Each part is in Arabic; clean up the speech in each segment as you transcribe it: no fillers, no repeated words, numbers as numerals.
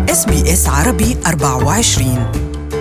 SBS عربي 24.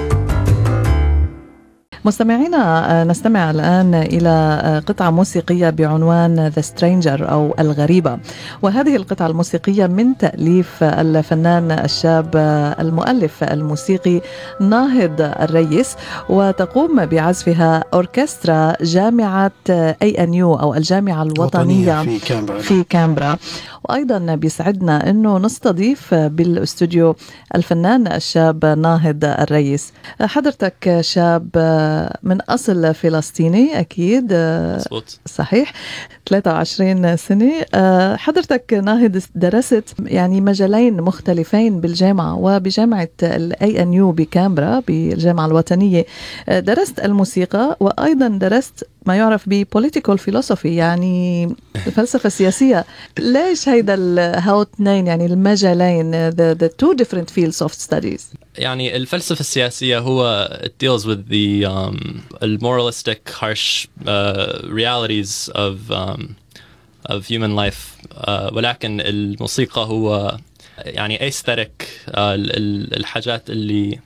مستمعينا، نستمع الآن إلى قطعة موسيقية بعنوان The Stranger أو الغريبة، وهذه القطعة الموسيقية من تأليف الفنان الشاب المؤلف الموسيقي ناهض الريس، وتقوم بعزفها أوركسترا جامعة ANU أو الجامعة الوطنية في كامبرا. وأيضا بيسعدنا أنه نستضيف بالاستوديو الفنان الشاب ناهض الريس. حضرتك شاب من أصل فلسطيني أكيد؟ صحيح، 23 سنة. حضرتك ناهض درست يعني مجالين مختلفين بالجامعة، وبجامعة ANU بكامبرا بالجامعة الوطنية درست الموسيقى، وأيضا درست ما يعرف ب political philosophy يعني الفلسفة السياسية. ليش هيدا هاو اثنين يعني المجالين the two different fields of studies؟ يعني الفلسفة السياسية هو it deals with the moralistic harsh realities of human life، ولكن الموسيقى هو يعني aesthetic، الحاجات اللي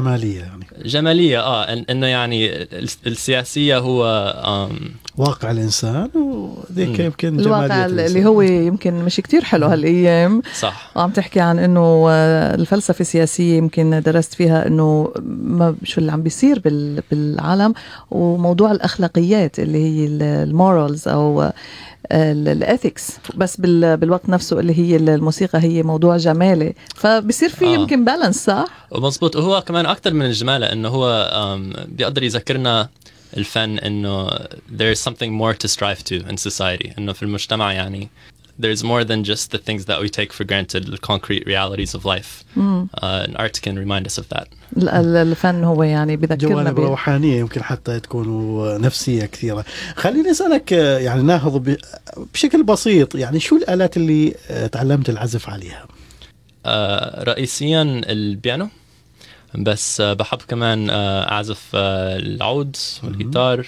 جمالية إنه يعني السياسية هو واقع الإنسان، وذيك يمكن الواقع اللي هو يمكن مش كتير حلو هالأيام. صح. وعم تحكي عن إنه الفلسفة السياسية يمكن درست فيها إنه ما شو اللي عم بيصير بالعالم، وموضوع الأخلاقيات اللي هي المورالز أو الإثيكس، بس بالوقت نفسه اللي هي الموسيقى هي موضوع جمالي، فبصير في يمكن بالانس. صح؟ مظبوط. وهو كمان أكتر من الجمالة إنه هو بيقدر يذكرنا الفن إنه there is something more to strive to in society، إنه في المجتمع يعني there's more than just the things that we take for granted, the concrete realities of life. And art can remind us of that. الفن هو يعني بذكرنا جوانب روحانية، يمكن حتى تكون نفسية كثيرة. خليني أسألك يعني ناهض بشكل بسيط، يعني شو الآلات اللي تعلمت العزف عليها؟ رئيسيا البيانو، بس بحب كمان أعزف العود والجيتار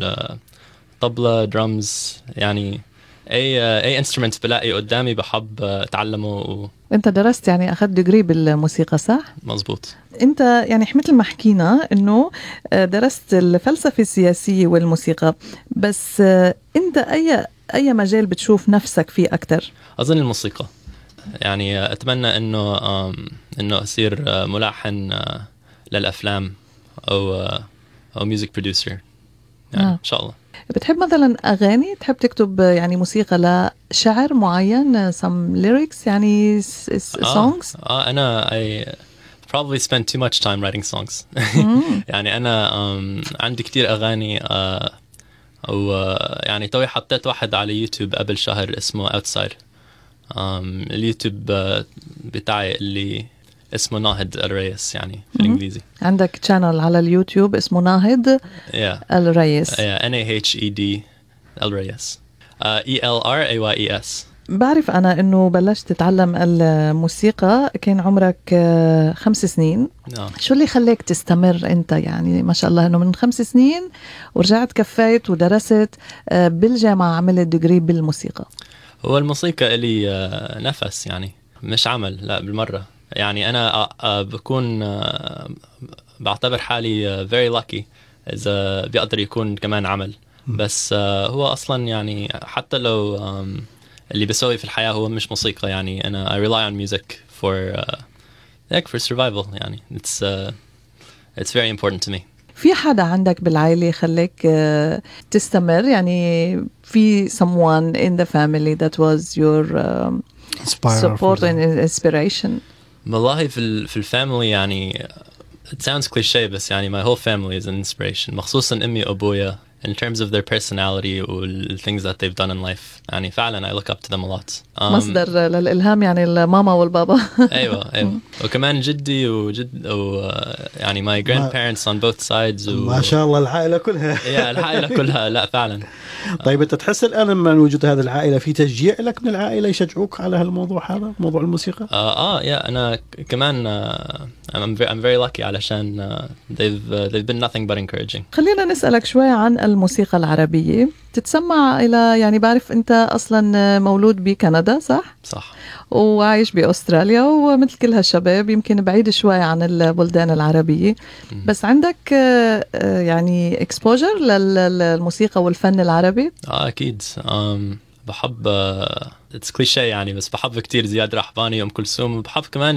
والطبلة درامز، يعني أي instrument بلاقي قدامي بحب أتعلمه. أنت درست يعني أخذت ديجري بالموسيقى صح؟ مزبوط. أنت يعني مثل ما حكينا إنه درست الفلسفة السياسية والموسيقى، بس أنت أي مجال بتشوف نفسك فيه أكتر؟ أظن الموسيقى، يعني أتمنى إنه أصير ملحن للأفلام أو music producer يعني إن شاء الله. بتحب مثلا أغاني؟ تحب تكتب يعني موسيقى لشعر معين some lyrics يعني songs؟ أنا I probably spend too much time writing songs. يعني أنا عندي كتير أغاني، أو يعني توي حطيت واحد على يوتيوب قبل شهر اسمه Outside. اليوتيوب بتاعي اللي اسمه ناهض الريس يعني في الإنجليزي. عندك channel على اليوتيوب اسمه ناهض الريس. NAHED الريس ELRAYES. بعرف أنا إنه بلشت تتعلم الموسيقى كان عمرك 5 سنين. شو اللي خليك تستمر أنت يعني ما شاء الله إنه من 5 سنين ورجعت كفيت ودرست بالجامعة عملت ديجري بالموسيقى؟ هو الموسيقى إلي نفس يعني مش عمل، لا بالمرة. يعني أنا بكون بعتبر حالي very lucky إذا بيقدر يكون كمان عمل، بس هو أصلا يعني حتى لو اللي بسوي في الحياة هو مش موسيقى، يعني أنا I rely on music for survival. يعني it's very important to me. في حدا عندك بالعائلة خليك تستمر؟ يعني في someone in the family that was your support and inspiration؟ والله في الفاميلي يعني it sounds cliché، بس يعني my whole family is an inspiration، مخصوصا أمي وأبويا in terms of their personality وال things that they've done in life. يعني فعلا I look up to them a lot. مصدر للإلهام يعني الماما والبابا. أيوة. وكمان جدي يعني my grandparents on both sides. ما شاء الله العائلة كلها. العائلة كلها. لا فعلا. طيب أنت تحس الآن من وجود هذه العائلة في تشجيع لك من العائلة يشجعوك على هالموضوع هذا، موضوع الموسيقى؟ أنا كمان I'm very lucky علشان they've been nothing but encouraging. خلينا نسألك شوي عن الموسيقى العربية تتسمع إلى، يعني بعرف أنت أصلا مولود بكندا صح. وعايش بأستراليا، ومثل كل هالشباب يمكن بعيد شوي عن البلدان العربية، بس عندك يعني exposure للموسيقى والفن العربي؟ أكيد. بحب it's cliché يعني، بس بحب كتير زياد رحباني وأم كلثوم، وبحب كمان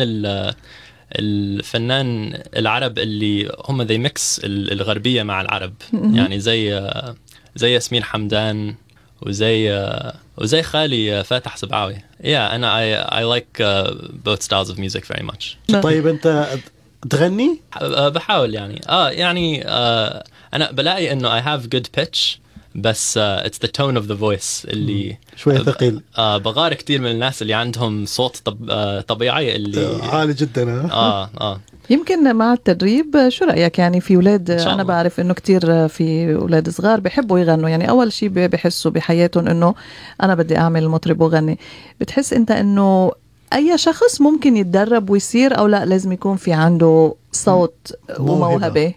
الفنان العرب اللي هم they mix الغربية مع العرب، يعني زي ياسمين حمدان وزي خالي فاتح سبعاوي. أنا I like both styles of music very much. طيب أنت تغني؟ بحاول يعني يعني أنا بلاقي إنه I have good pitch، بس it's the tone of the voice اللي شوية ثقيل. بغار كتير من الناس اللي عندهم صوت طبيعي اللي عالي جدا. يمكن مع التدريب. شو رأيك يعني في أولاد؟ أنا بعرف إنه كتير في أولاد صغار بيحبوا يغنوا، يعني أول شيء بيحسوا بحياتهم إنه أنا بدي أعمل مطرب وغني. بتحس أنت إنه أي شخص ممكن يتدرب ويصير، أو لا لازم يكون في عنده صوت وموهبة؟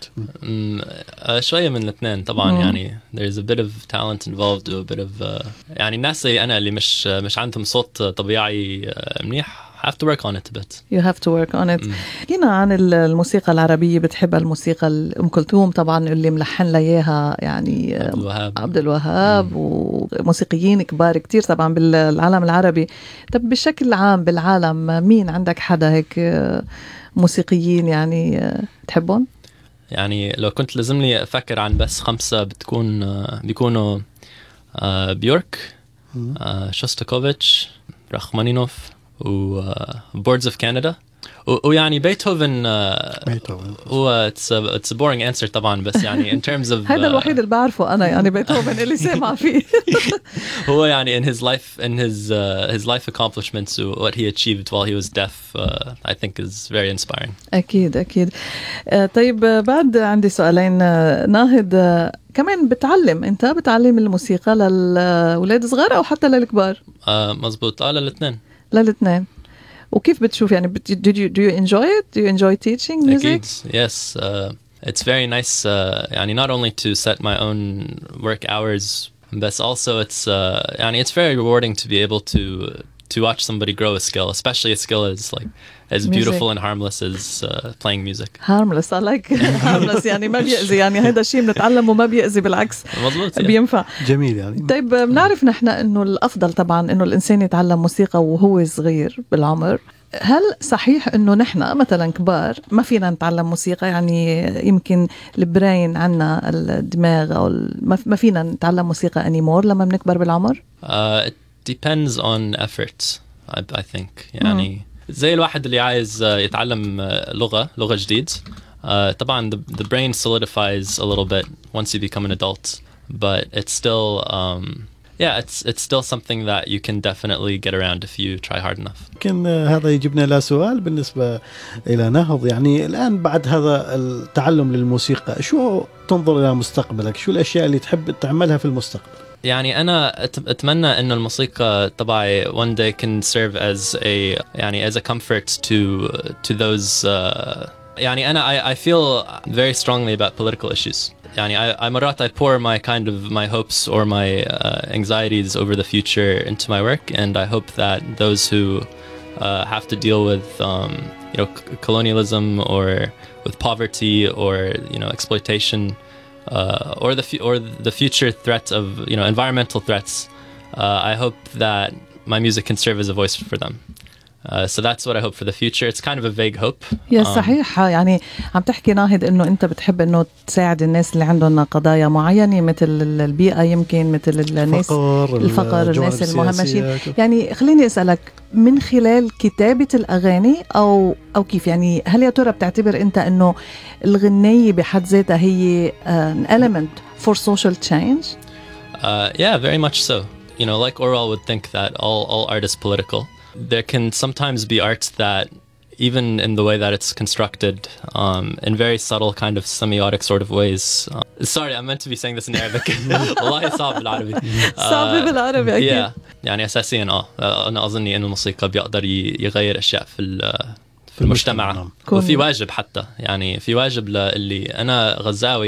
شوية من الاثنين طبعا. يعني there's a bit of talent involved و a bit of يعني الناس زي أنا اللي مش عندهم صوت طبيعي منيح have to work on it a bit. You have to work on it. حكينا عن الموسيقى العربية، بتحب الموسيقى أم كلثوم طبعا اللي ملحن ليها يعني عبد الوهاب وموسيقيين كبار كتير طبعا بالعالم العربي. طب بشكل عام بالعالم مين عندك حدا هيك موسيقيين يعني تحبهم؟ يعني لو كنت لازمني أفكر عن بس 5 بيكونوا بيورك، شوستاكوفيتش، رخمانينوف، و Boards of Canada، ويعني بيتهوفن. هو it's a boring answer طبعا، بس يعني in terms of هذا الوحيد اللي بعرفه أنا، يعني بيتهوفن اللي سمع فيه. هو يعني in his life accomplishments what he achieved while he was deaf I think is very inspiring. أكيد. طيب بعد عندي سؤالين. ناهد، كمان بتعلم الموسيقى للأولاد صغار أو حتى للكبار؟ مزبوط. للاثنين. وكيف بتشوف يعني do you enjoy it? Do you enjoy teaching music? أكيد. Yes. It's very nice يعني not only to set my own work hours, but also it's very rewarding to be able to watch somebody grow a skill, especially a skill as beautiful and harmless as playing music. Harmless, I like harmless. يعني ما بيأذي، يعني هذا الشيء بنتعلمه ما بيأذي، بالعكس مظبوط بينفع. جميل يعني. طيب بنعرف نحن إنه الأفضل طبعا إنه الإنسان يتعلم موسيقى وهو صغير بالعمر. هل صحيح إنه نحن مثلا كبار ما فينا نتعلم موسيقى؟ يعني يمكن البراين عنا الدماغ أو ما فينا نتعلم موسيقى anymore لما بنكبر بالعمر؟ It depends on effort I think. يعني زي الواحد اللي عايز يتعلم لغة جديد. طبعا the brain solidifies a little bit once you become an adult, but it's still it's still something that you can definitely get around if you try hard enough. يمكن هذا يجيبنا إلى سؤال بالنسبة إلى نهض. يعني الآن بعد هذا التعلم للموسيقى، شو تنظر إلى مستقبلك؟ شو الأشياء اللي تحب تعملها في المستقبل؟ يعني أنا أتمنى إنه الموسيقى تبعي one day can serve as a comfort to those يعني أنا I feel very strongly about political issues. يعني I مرات I pour my hopes or my anxieties over the future into my work, and I hope that those who have to deal with colonialism or with poverty or exploitation or the future threat of environmental threats, I hope that my music can serve as a voice for them. So that's what I hope for the future. It's kind of a vague hope. يا صحيح. يعني عم تحكي ناهد إنه أنت بتحب إنه تساعد الناس اللي عندهم قضايا معينة، مثل البيئة، يمكن مثل الناس الفقر، الناس المهمشين. يعني خليني أسألك، من خلال كتابة الأغاني أو كيف؟ يعني هل يا ترى بتعتبر أنت إنه الغنية بحد ذاتها هي an element for social change? Yeah, very much so. Like Orwell would think that all art is political. There can sometimes be art that, even in the way that it's constructed, in very subtle kind of semiotic sort of ways. Sorry, I'm meant to be saying this in Arabic. والله صعب بالعربي. صعب بالعربي أكيد. يعني أساسيا أنا أظني إنه الموسيقى بيقدر يغير أشياء في المجتمع. وفي واجب حتى، يعني في واجب اللي أنا غزاوي،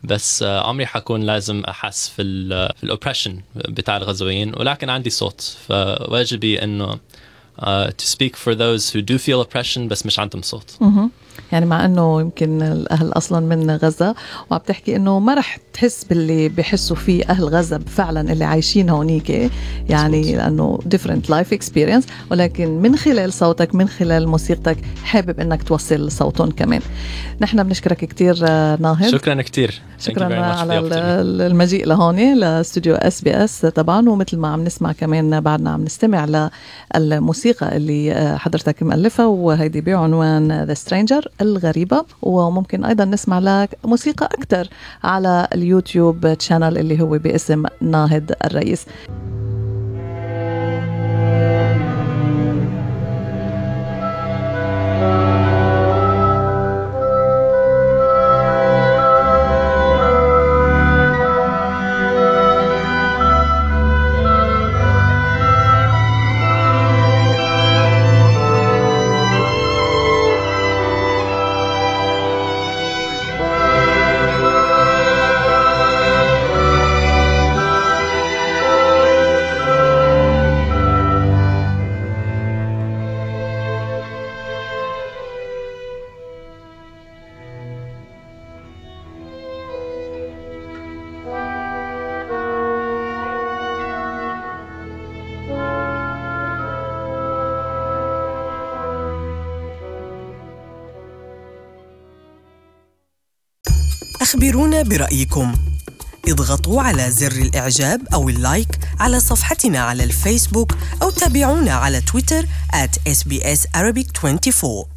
بس عمري حكون لازم أحس في الأوبريشن بتاع الغزويين، ولكن عندي صوت، فواجبي إنه to speak for those who do feel oppression بس مش عندهم صوت. يعني مع أنه يمكن الأهل أصلا من غزة، وعم تحكي أنه ما رح تحس باللي بيحسوا فيه أهل غزة فعلا اللي عايشين هونيك، يعني لأنه different life experience، ولكن من خلال صوتك من خلال موسيقتك حابب أنك توصل صوتهم كمان. نحن بنشكرك كتير ناهض. شكرا كتير. شكرا على المجيء لهون لاستوديو SBS طبعا. ومثل ما عم نسمع كمان بعدنا عم نستمع للموسيقى اللي حضرتك مؤلفة، وهيدي بعنوان The Stranger الغريبة. وممكن أيضا نسمع لك موسيقى أكتر على اليوتيوب تشانل اللي هو باسم ناهض الرئيس. أخبرونا برأيكم. اضغطوا على زر الإعجاب أو اللايك على صفحتنا على الفيسبوك، أو تابعونا على تويتر @SBS Arabic 24.